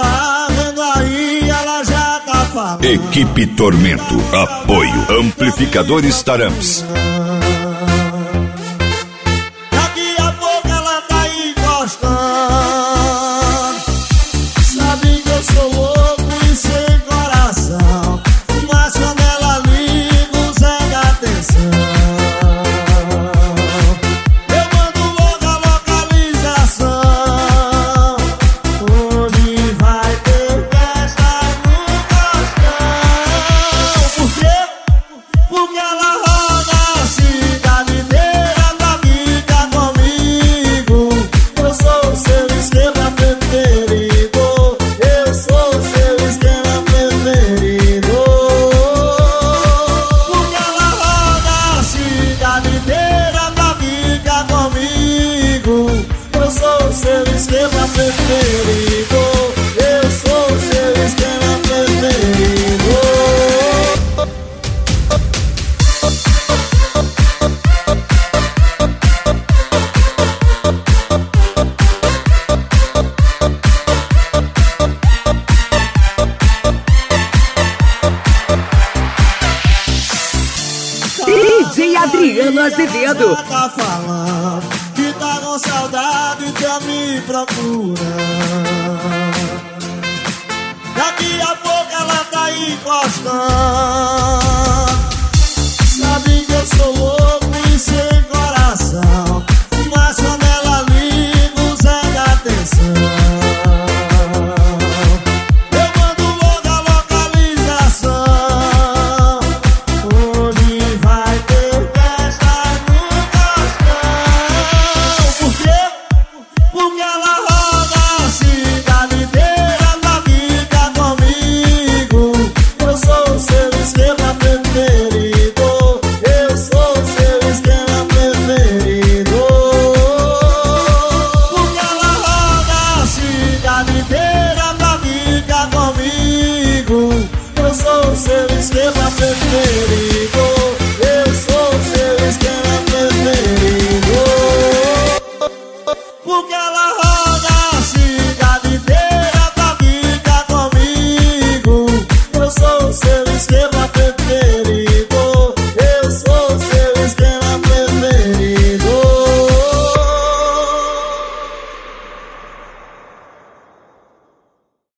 Tá vendo aí, ela já tá falando. Equipe Tormento, apoio Amplificadores Taramps. Daqui a pouco ela tá encostando. Sabe que eu sou louco e sem coração, mas quando ela liga, o Zé dá atenção. Eu mando logo a localização. Hoje vai ter festa no Costão. Por quê? Porque ela roda a cidade inteira pra ficar comigo. Eu sou o seu esquema preferido. Eu sou o seu esquema preferido. Porque ela roda a cidade inteira pra ficar comigo. Eu sou o seu esquema preferido. Eu sou o seu esquema preferido. DJ Adriano Azevedo. Tá falando que tá com saudade, tá me procurando.